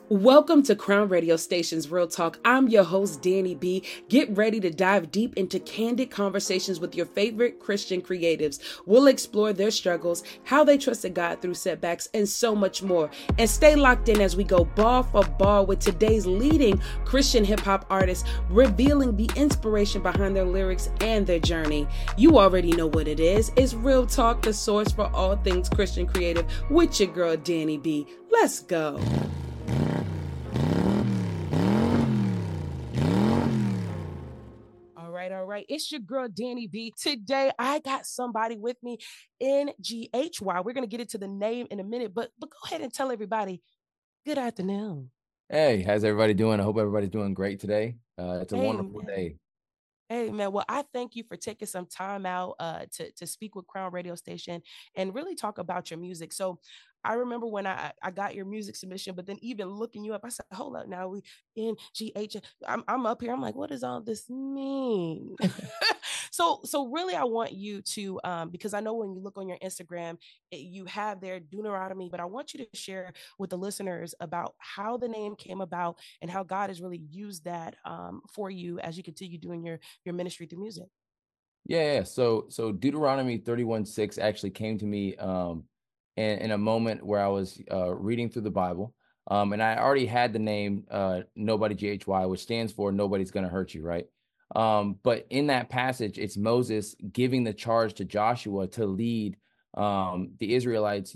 Welcome to Crown Radio Station's Real Talk. I'm your host, Danny B. Get ready to dive deep into candid conversations with your favorite Christian creatives. We'll explore their struggles, how they trusted God through setbacks, and so much more. And stay locked in as we go ball for ball with today's leading Christian hip-hop artists, revealing the inspiration behind their lyrics and their journey. You already know what it is. It's Real Talk, the source for all things Christian creative, with your girl, Danny B. Let's go. All right. It's your girl, Danny B. Today, I got somebody with me, NGHY. We're going to get into the name in a minute, but go ahead and tell everybody, good afternoon. Hey, how's everybody doing? I hope everybody's doing great today. It's a wonderful day. Hey, man. Well, I thank you for taking some time out to speak with Crown Radio Station and really talk about your music. So I remember when I got your music submission, but then even looking you up, I said, hold up now, we NGH. I'm up here. I'm like, what does all this mean? So really, I want you to, because I know when you look on your Instagram, you have their Deuteronomy, but I want you to share with the listeners about how the name came about and how God has really used that for you as you continue doing your ministry through music. Yeah. So Deuteronomy 31:6 actually came to me in a moment where I was reading through the Bible. And I already had the name Nobody GHY, which stands for Nobody's Gonna Hurt You, right? But in that passage, it's Moses giving the charge to Joshua to lead the Israelites,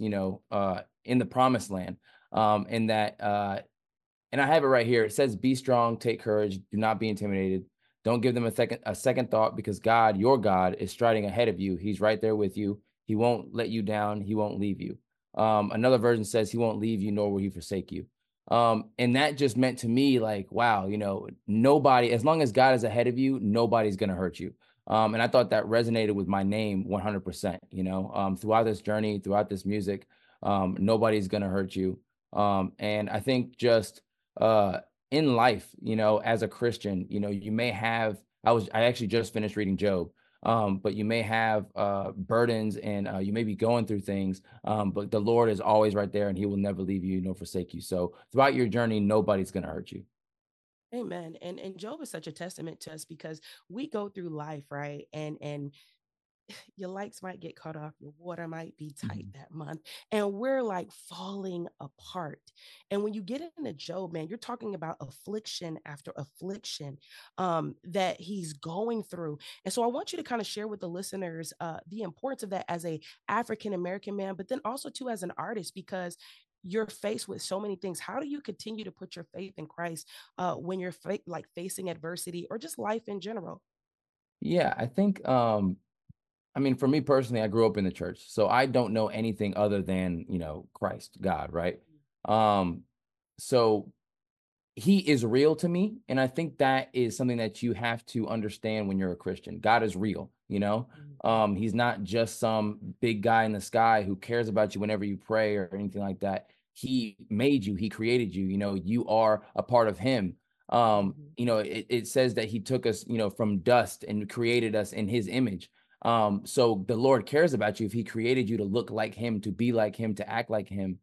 in the promised land. And that and I have it right here. It says, "Be strong, take courage, do not be intimidated. Don't give them a second thought, because God, your God, is striding ahead of you. He's right there with you. He won't let you down. He won't leave you." Another version says, "He won't leave you, nor will he forsake you." And that just meant to me, like, wow, nobody, as long as God is ahead of you, nobody's gonna hurt you. And I thought that resonated with my name 100%. Throughout this journey, throughout this music, nobody's gonna hurt you. And I think just uh in life, as a Christian, you may have, I actually just finished reading Job. But you may have burdens, and you may be going through things, but the Lord is always right there, and he will never leave you nor forsake you. So throughout your journey, nobody's going to hurt you. Amen. And Job is such a testament to us because we go through life, right? And your lights might get cut off, your water might be tight Mhm. that month, and we're like falling apart. And when you get into Job, man, you're talking about affliction after affliction that he's going through. And so I want you to kind of share with the listeners the importance of that as a African American man, but then also too as an artist, because you're faced with so many things. How do you continue to put your faith in Christ when you're like facing adversity or just life in general? Yeah, I think I mean, for me personally, I grew up in the church, so I don't know anything other than, Christ, God, right? Um, so he is real to me, and I think that is something that you have to understand when you're a Christian. God is real. He's not just some big guy in the sky who cares about you whenever you pray or anything like that. He made you, he created you, you are a part of him. Mhm. It says that he took us, from dust and created us in his image. So the Lord cares about you if he created you to look like him, to be like him, to act like him.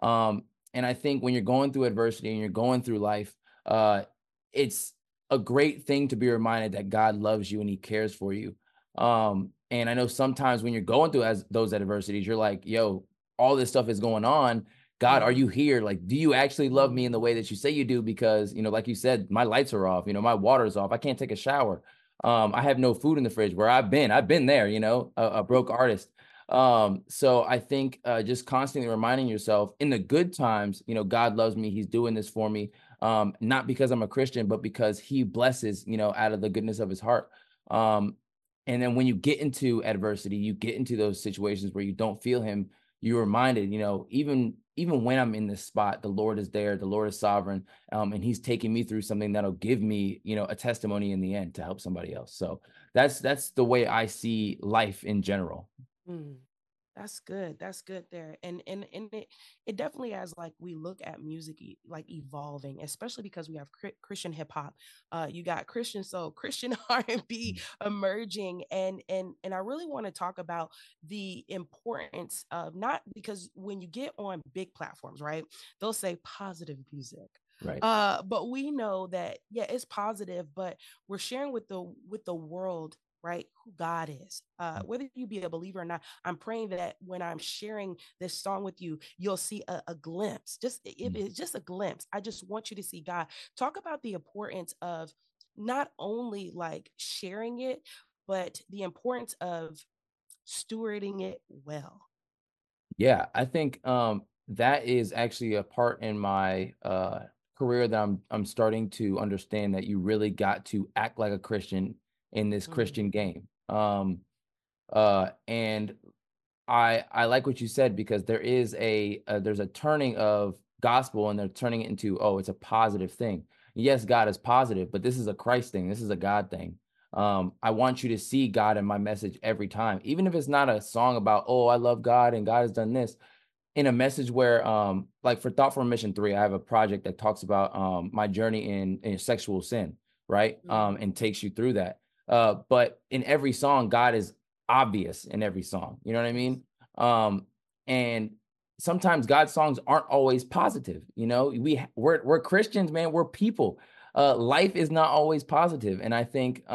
And I think when you're going through adversity and you're going through life, uh, it's a great thing to be reminded that God loves you and he cares for you. And I know sometimes when you're going through those adversities, you're like, yo, all this stuff is going on. God, are Mhm. you here? Like, do you actually love me in the way that you say you do? Because, like you said, my lights are off, my water's off. I can't take a shower. I have no food in the fridge. Where I've been there, a broke artist. So I think just constantly reminding yourself in the good times, God loves me. He's doing this for me. Not because I'm a Christian, but because he blesses, out of the goodness of his heart. Um, and then when you get into adversity, you get into those situations where you don't feel him, you're reminded, even when I'm in this spot, the Lord is there, the Lord is sovereign. And he's taking me through something that'll give me, a testimony in the end to help somebody else. So that's the way I see life in general. Mm. That's good. That's good there. And it definitely, as like we look at music like evolving, especially because we have Christian hip hop. You got Christian soul, Christian R&B Mm. emerging, and I really want to talk about the importance of, not because when you get on big platforms, right? They'll say positive music. Right. But we know that, yeah, it's positive, but we're sharing with the world, right, who God is. Whether you be a believer or not, I'm praying that when I'm sharing this song with you, you'll see a glimpse. Just if Mm. it's just a glimpse, I just want you to see God. Talk about the importance of not only like sharing it, but the importance of stewarding it well. Yeah, I think that is actually a part in my career that I'm starting to understand, that you really got to act like a Christian in this Mm, Christian game. And I like what you said, because there is there's a turning of gospel, and they're turning it into, oh, it's a positive thing. Yes, God is positive, but this is a Christ thing. This is a God thing. I want you to see God in my message every time, even if it's not a song about, oh, I love God and God has done this. In a message where, like for Thought Mission 3, I have a project that talks about my journey in sexual sin, right? mm, And takes you through that. But in every song, God is obvious in every song. You know what I yes. mean? And sometimes God's songs aren't always positive. We're Christians, man. We're people. Life is not always positive, and I think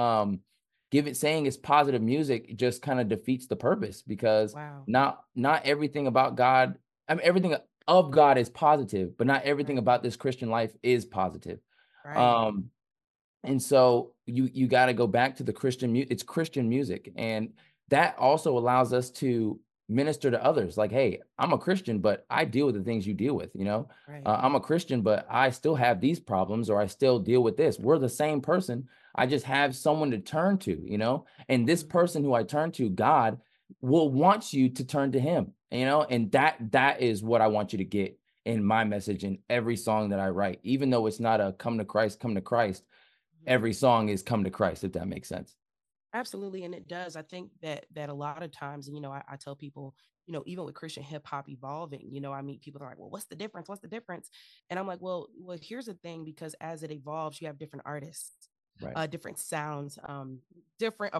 saying it's positive music just kind of defeats the purpose, because Wow. not everything about God, I mean, everything of God is positive, but not everything Right. about this Christian life is positive. Right. Um, and so you got to go back to the it's Christian music, and that also allows us to minister to others. Like, hey, I'm a Christian, but I deal with the things you deal with. Right. I'm a Christian, but I still have these problems, or I still deal with this. We're the same person. I just have someone to turn to. And this Mhm. person who I turn to, God, will want you to turn to Him. And that is what I want you to get in my message in every song that I write, even though it's not a come to Christ, come to Christ. Mhm. Every song is come to Christ, if that makes sense. Absolutely, and it does. I think that a lot of times, and I tell people, even with Christian hip hop evolving, I meet people that are like, well, what's the difference? What's the difference? And I'm like, well, here's the thing, because as it evolves, you have different artists, Right. different sounds, different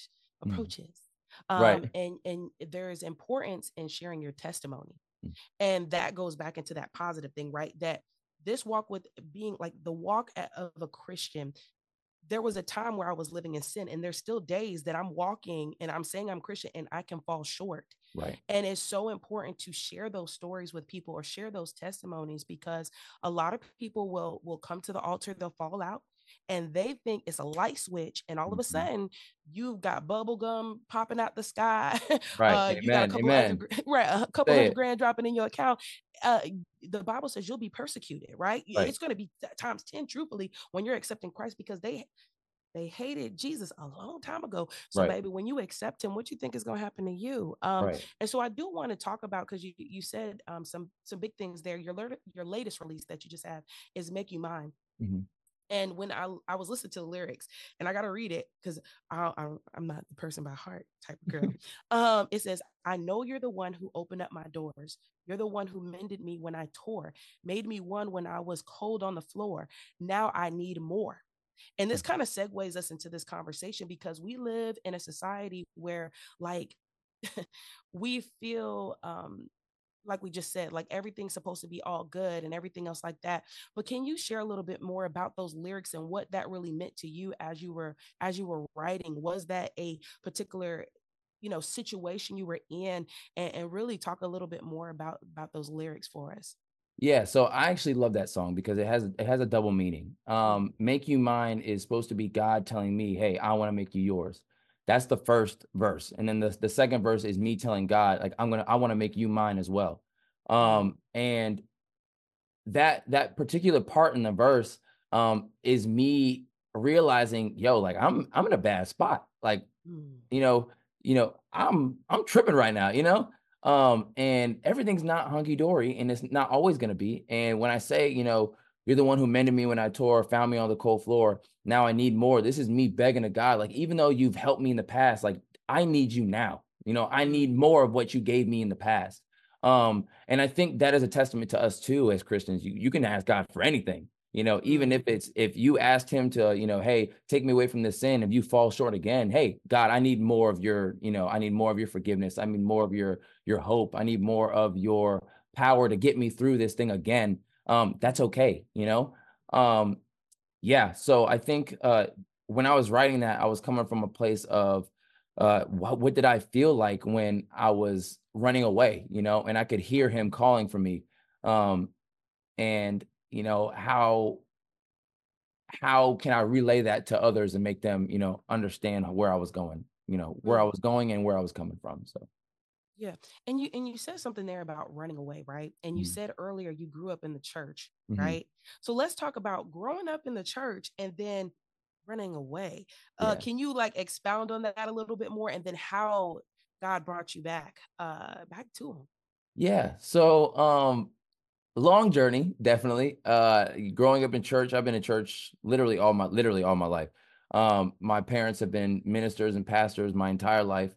Mhm. approaches. Right. And there is importance in sharing your testimony. Mm. And that goes back into that positive thing, right? That this walk with being like the walk of a Christian, there was a time where I was living in sin, and there's still days that I'm walking and I'm saying I'm Christian and I can fall short. Right. And it's so important to share those stories with people, or share those testimonies, because a lot of people will come to the altar, they'll fall out, and they think it's a light switch, and all of a Mhm. sudden you've got bubble gum popping out the sky. Right. You got a Amen. couple hundred Amen. right, a couple Say hundred it. grand dropping in your account. uh, the Bible says you'll be persecuted, right? Right. It's going to be times 10, truthfully, when you're accepting Christ, because they hated Jesus a long time ago. So, Right. baby, when you accept him, what you think is going to happen to you? Right. And so I do want to talk about, because you said some big things there. Your latest release that you just had is "Make You Mine." Mhm. And when I was listening to the lyrics, and I got to read it because I'm not the person by heart type of girl. It says, "I know you're the one who opened up my doors. You're the one who mended me when I tore, made me one when I was cold on the floor. Now I need more." And this kind of segues us into this conversation, because we live in a society where, like, we feel like we just said, like everything's supposed to be all good and everything else like that. But can you share a little bit more about those lyrics and what that really meant to you as you were writing? Was that a particular situation you were in? And really talk a little bit more about those lyrics for us. Yeah, so I actually love that song because it has a double meaning. Mm, "Make You Mine" is supposed to be God telling me, "Hey, I want to make you yours." That's the first verse, and then the second verse is me telling God, like, I want to make you mine as well. mm, And that particular part in the verse is me realizing, yo, like, I'm in a bad spot. Like, mm, you know, I'm tripping right now, and everything's not hunky dory, and it's not always gonna be. And when I say, you're the one who mended me when I tore, found me on the cold floor. Now I need more. This is me begging to God, like, even though you've helped me in the past, like, I need you now. I need more of what you gave me in the past. And I think that is a testament to us too as Christians. You can ask God for anything, even Mm, if you asked him to, hey, take me away from this sin. If you fall short again, hey, God, I need more of your, I need more of your forgiveness. I need more of your hope. I need more of your power to get me through this thing again. That's okay. Um, yeah. So I think when I was writing that, I was coming from a place of what did I feel like when I was running away, and I could hear him calling for me. Um, and how can I relay that to others and make them, understand where I was going, where I mm. was going and where I was coming from. So Yeah. And you said something there about running away, right? And you mm, said earlier you grew up in the church, mhm. right? So let's talk about growing up in the church and then running away. Yeah. Can you like expound on that a little bit more and then how God brought you back to him? Yeah. So long journey, definitely. Growing up in church, I've been in church literally all my life. My parents have been ministers and pastors my entire life.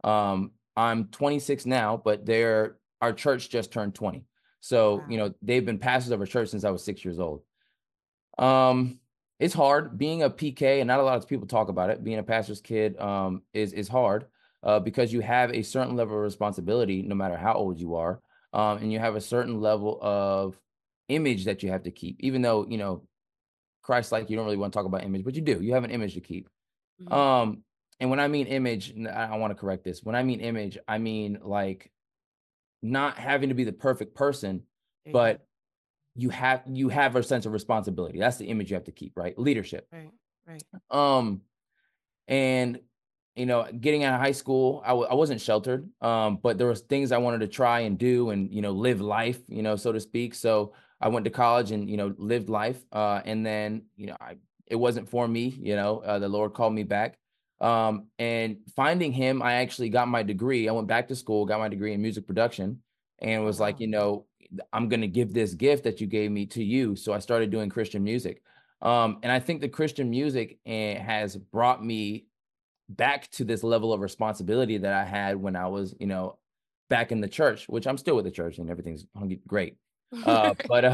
I'm 26 now, but our church just turned 20. So, Wow. they've been pastors of our church since I was 6 years old. Um, it's hard being a PK, and not a lot of people talk about it. Being a pastor's kid is hard because you have a certain level of responsibility, no matter how old you are, and you have a certain level of image that you have to keep. Even though Christ, like you don't really want to talk about image, but you do. You have an image to keep. Mhm. Um, and when I mean image, I want to correct this. When I mean image, I mean like not having to be the perfect person, There you go. but you have a sense of responsibility. That's the image you have to keep, right? Leadership. Right. Right. Um, and getting out of high school, I wasn't sheltered, but there was things I wanted to try and do and live life, so to speak. So I went to college and lived life, and then it wasn't for me. The Lord called me back, and finding Him, I actually got my degree. I went back to school, got my degree in music production, and Oh was like, wow. I'm going to give this gift that you gave me to you. So I started doing Christian music. And I think the Christian music has brought me back to this level of responsibility that I had when I was, back in the church, which I'm still with the church and everything's great. But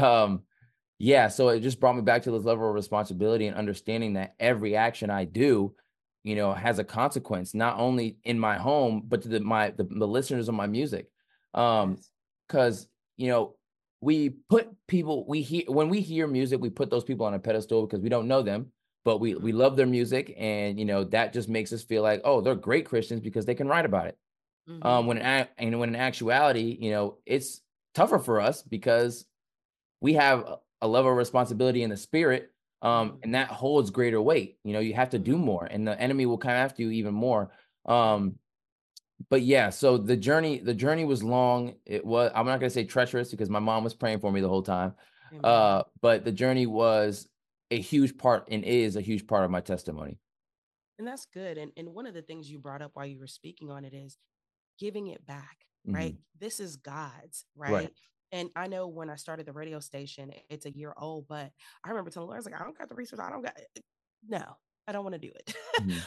yeah, so it just brought me back to this level of responsibility and understanding that every action I do, has a consequence, not only in my home, but to the listeners of my music. Um, Yes. because you know, we put people we hear when we hear music, we put those people on a pedestal because we don't know them, but we Mhm. love their music, and that just makes us feel like, oh, they're great Christians because they can write about it. Mhm. When in actuality, it's tougher for us because we have a level of responsibility in the spirit, Mhm. and that holds greater weight. You have to do Mhm. more, and the enemy will come after you even more. Right. But yeah, so the journey was long. I'm not gonna say treacherous because my mom was praying for me the whole time. Amen. But the journey was a huge part and is a huge part of my testimony. And that's good. And one of the things you brought up while you were speaking on it is giving it back, right? Mhm. This is God's, Right. right? And I know when I started the radio station, it's a year old, but I remember telling Laura, I was like, I don't got the resources. I don't got no, I don't want to do it. Mhm.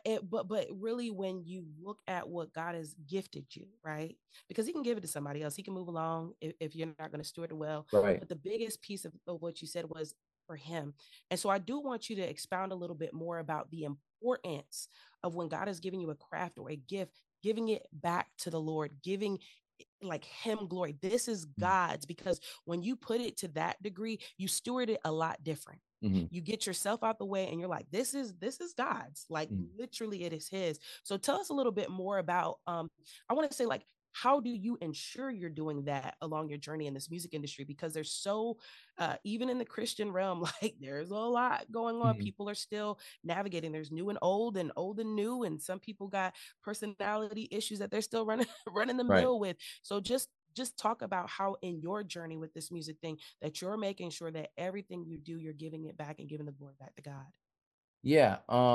But really when you look at what God has gifted you, right? Because he can give it to somebody else. He can move along if you're not going to steward it well. Right. But the biggest piece of what you said was for him. And so I do want you to expound a little bit more about the importance of when God has given you a craft or a gift, giving it back to the Lord, giving like him glory. This is Mhm. God's because when you put it to that degree, you steward it a lot different. Mhm. You get yourself out the way and you're like, this is God's. Like Mhm. literally it is his. So tell us a little bit more about I want to say like how do you ensure you're doing that along your journey in this music industry? Because there's so even in the Christian realm, like there's a lot going on. Mhm. People are still navigating. There's new and old and new, and some people got personality issues that they're still running running the Right. mill with. So just talk about how in your journey with this music thing that you're making sure that everything you do, you're giving it back and giving the glory back to God. Yeah,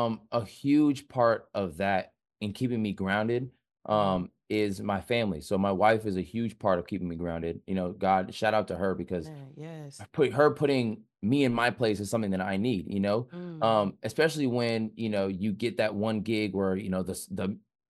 a huge part of that in keeping me grounded, Mm-hmm. is my family. So my wife is a huge part of keeping me grounded. God, shout out to her because Man, yes. putting me in my place is something that I need. Mm, Especially when you get that one gig where the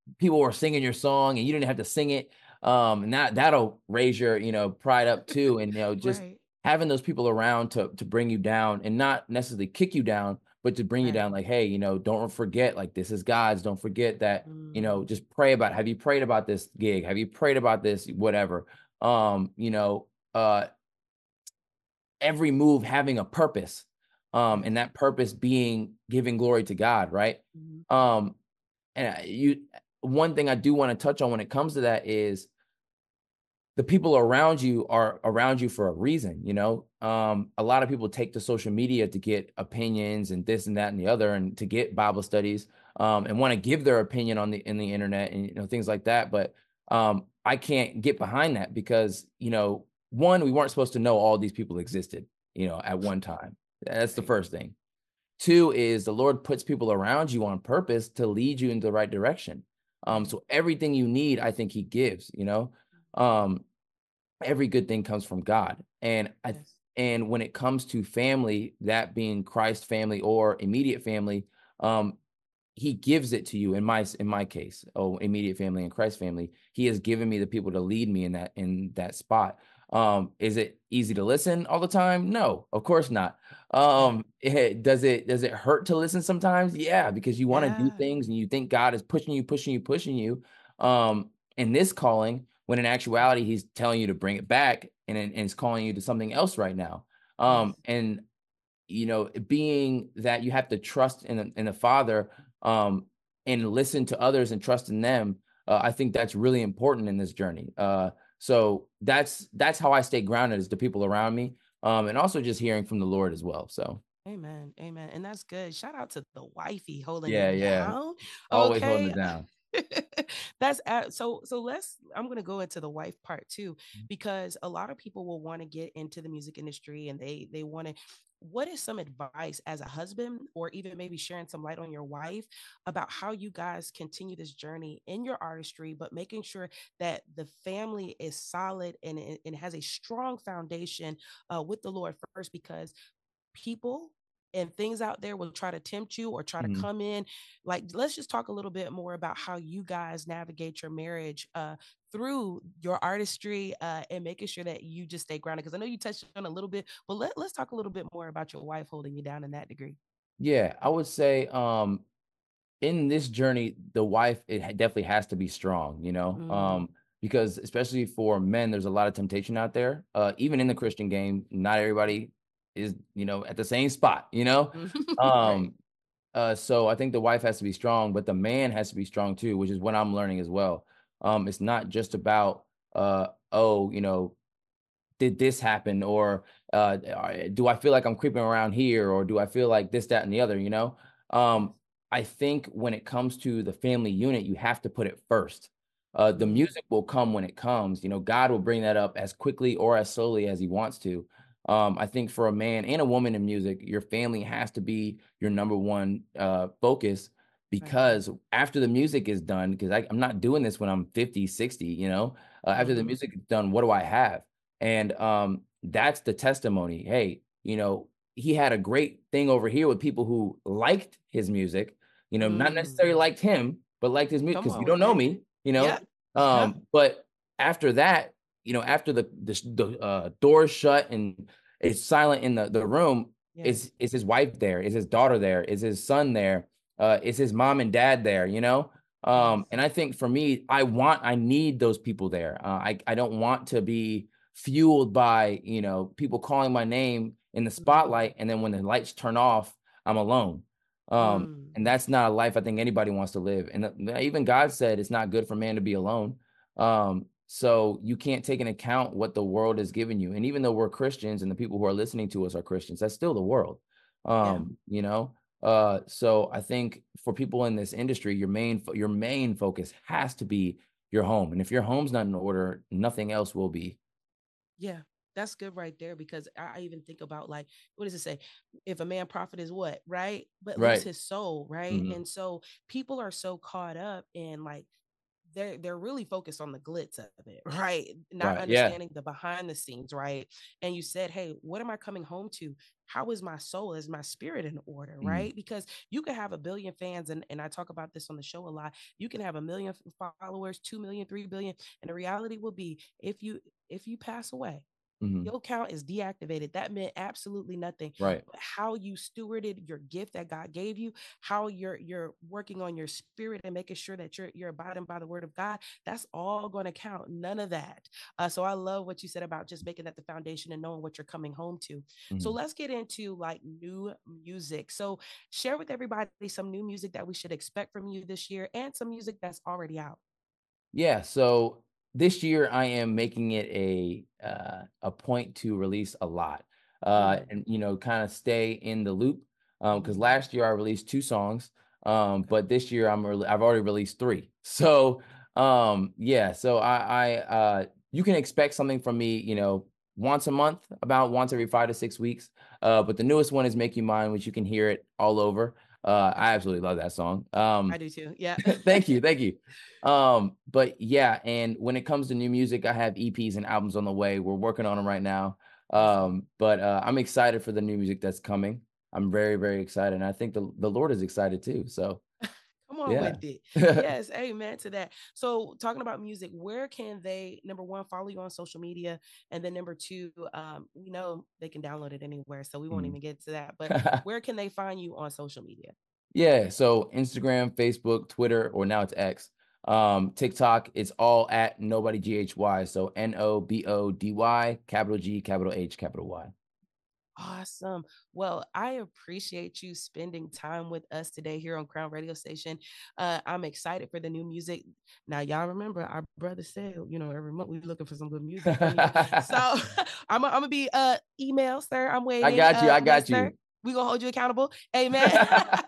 people were singing your song and you didn't have to sing it. And that'll raise your, pride up too. And, just Right. having those people around to bring you down and not necessarily kick you down, but to bring you Right. down like, hey, don't forget, like, this is God's. Don't forget that, Mm, just pray about it. Have you prayed about this gig? Have you prayed about this? Whatever. Um, you know, uh, every move having a purpose. yes. And that purpose being giving glory to God, right? Mhm. Um, and one thing I do want to touch on when it comes to that is the people around you are around you for a reason. A lot of people take to social media to get opinions and this and that and the other, and to get Bible studies, and want to give their opinion in the internet, and things like that. But I can't get behind that because one, we weren't supposed to know all these people existed, at one time. That's the Right. first thing. Two is the Lord puts people around you on purpose to lead you in the right direction. Right. So everything you need, I think He gives. Um, every good thing comes from God. Yes. And when it comes to family, that being Christ family or immediate family, um, He gives it to you. In my case, immediate family and Christ family, He has given me the people to lead me in that spot. Is it easy to listen all the time? No, of course not. Right. Does it hurt to listen sometimes? Yeah, because you want to do Yeah. things and you think God is pushing you, pushing you, pushing you. In this calling, when in actuality He's telling you to bring it back, and it's calling you to something else right now. Yes. And being that you have to trust in the Father, and listen to others and trust in them. I think that's really important in this journey. So that's how I stay grounded, is the people around me, and also just hearing from the Lord as well. So Amen. Amen. And that's good. Shout out to the wifey holding yeah, it yeah, down. always holding Okay. it down. So let's I'm going to go into the wife part too, because a lot of people will want to get into the music industry, and they want to, what is some advice as a husband, or even maybe sharing some light on your wife about how you guys continue this journey in your artistry, but making sure that the family is solid, and has a strong foundation with the Lord first, because people and things out there will try to tempt you or try to Mhm. come in. Like, let's just talk a little bit more about how you guys navigate your marriage through your artistry, and making sure that you just stay grounded, because I know you touched on a little bit, but let's talk a little bit more about your wife holding you down in that degree. Yeah, I would say, in this journey, the wife, definitely has to be strong, Mm. because especially for men, there's a lot of temptation out there. Even in the Christian game, not everybody is, at the same spot. Right. Um, so I think the wife has to be strong, but the man has to be strong too, which is what I'm learning as well. It's not just about, oh, did this happen, or do I feel like I'm creeping around here, or do I feel like this, that, and the other. Yes. um I think when it comes to the family unit, you have to put it first. The Mm. music will come when it comes. God will bring that up as quickly or as slowly as He wants to. I think for a man and a woman in music, your family has to be your number one focus, Right. because after the music is done, because I'm not doing this when I'm 50, 60. After the Mm-hmm. music is done, what do I have? And that's the testimony. Hey, he had a great thing over here with people who liked his music, not Mm. necessarily liked him, but liked his music, Come because you on, don't know okay. me. Yeah. Yeah. But after that, after the doors shut and it's silent in the room, Yes. is his wife there? Is his daughter there? Is his son there? Is his mom and dad there? Yes. And I think for me, I need those people there. I don't want to be fueled by, people calling my name in the Mm. spotlight, and then when the lights turn off, I'm alone. Mm. And that's not a life I think anybody wants to live. And even God said it's not good for man to be alone. So you can't take into account what the world has given you. And even though we're Christians and the people who are listening to us are Christians, that's still the world. Yeah. So I think for people in this industry, your main focus has to be your home. And if your home's not in order, nothing else will be. Yeah, that's good right there, because I even think about, like, what does it say? If a man profit is what, right? But lose Right. his soul, right? Mhm. And so people are so caught up in, like, they're really focused on the glitz of it, right? Not Right. Yeah. understanding the behind the scenes, right? And you said, hey, what am I coming home to? How is my soul, is my spirit in order, Mhm. right? Because you can have a billion fans, and I talk about this on the show a lot. You can have a million followers, 2 million, 3 billion, and the reality will be, if you pass away, Mhm. your account is deactivated. That meant absolutely nothing. Right. But how you stewarded your gift that God gave you, how you're working on your spirit and making sure that you're abiding by the word of God, that's all going to count. None of that. So I love what you said about just making that the foundation and knowing what you're coming home to. So Mhm. let's get into like new music. So share with everybody some new music that we should expect from you this year and some music that's already out. Yeah, so this year I am making it a point to release a lot, Mm, and kind of stay in the loop. Because mm, last year I released 2 songs, okay. but this year I've already released three. So yeah, so you can expect something from me, once a month, about once every 5 to 6 weeks. But the newest one is "Make You Mine," which you can hear it all over. I absolutely love that song. I do too. Yeah. Thank you, thank you. But yeah, and when it comes to new music, I have EPs and albums on the way. We're working on them right now. Awesome. But I'm excited for the new music that's coming. I'm very, very excited. And I think the Lord is excited too. So Come on yeah. with it. Yes, amen to that. So, talking about music, where can they, number one, follow you on social media? And then number two, we know they can download it anywhere. So, we won't Mhm. even get to that. But where can they find you on social media? Yeah. So Instagram, Facebook, Twitter, or now it's X. TikTok, it's all at Nobody GHY. So NOBODY, capital G, capital H, capital Y. Awesome. Well, I appreciate you spending time with us today here on Crown Radio Station. I'm excited for the new music. Now, y'all remember our brother said, every month we're looking for some good music from you. So I'm gonna be email, sir. I'm I waiting. got you. I Yes, got sir. you. We gonna hold you accountable. Amen.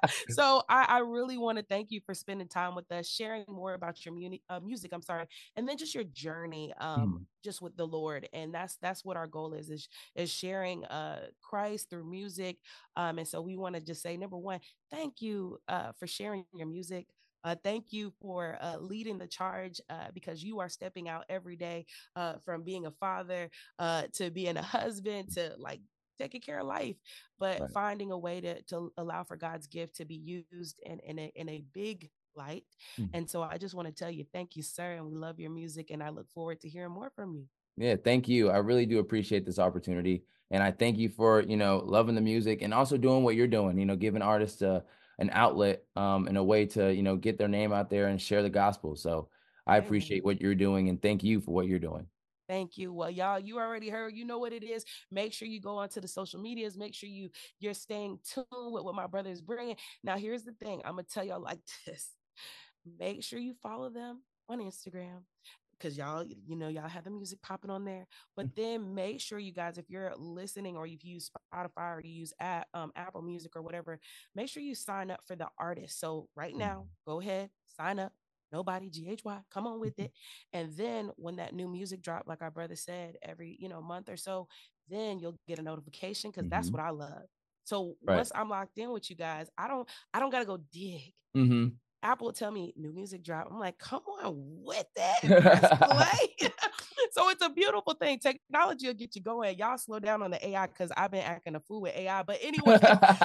So I really want to thank you for spending time with us, sharing more about your music. I'm sorry, and then just your journey, Mhm. just with the Lord. And that's what our goal is sharing Christ through music. And so we want to just say, number one, thank you for sharing your music. Thank you for leading the charge because you are stepping out every day from being a father to being a husband to like taking care of life, but Right. finding a way to allow for God's gift to be used in a big light. Mhm. And so I just want to tell you, thank you, sir. And we love your music. And I look forward to hearing more from you. Yeah, thank you. I really do appreciate this opportunity. And I thank you for, loving the music and also doing what you're doing, giving artists an outlet and a way to, get their name out there and share the gospel. So I appreciate Amen. what you're doing and thank you for what you're doing. Thank you. Well, y'all, you already heard. You know what it is. Make sure you go onto the social medias. Make sure you're staying tuned with what my brother is bringing. Now, here's the thing. I'm gonna tell y'all like this. Make sure you follow them on Instagram because y'all have the music popping on there. But then make sure you guys, if you're listening or you've used Spotify or you use Apple Music or whatever, make sure you sign up for the artist. So right now, Mhm. go ahead, sign up. Nobody GHY, come on with it. And then when that new music drop, like our brother said, every month or so, then you'll get a notification because that's Mhm. what I love. So Right. once I'm locked in with you guys, I don't gotta go dig. Hmm. Apple will tell me new music drop. I'm like, come on with it, press play. So it's a beautiful thing. Technology will get you going. Y'all slow down on the AI because I've been acting a fool with AI. But anyway,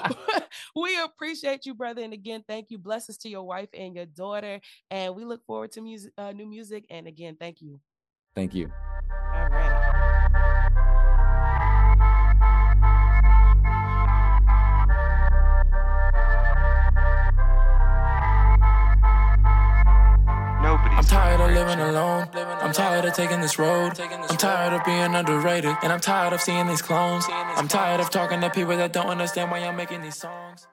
we appreciate you, brother. And again, thank you. Blessings to your wife and your daughter. And we look forward to new music. And again, thank you. Thank you. All right. I'm tired of living alone. I'm tired of taking this road. I'm tired of being underrated. And I'm tired of seeing these clones. I'm tired of talking to people that don't understand why I'm making these songs.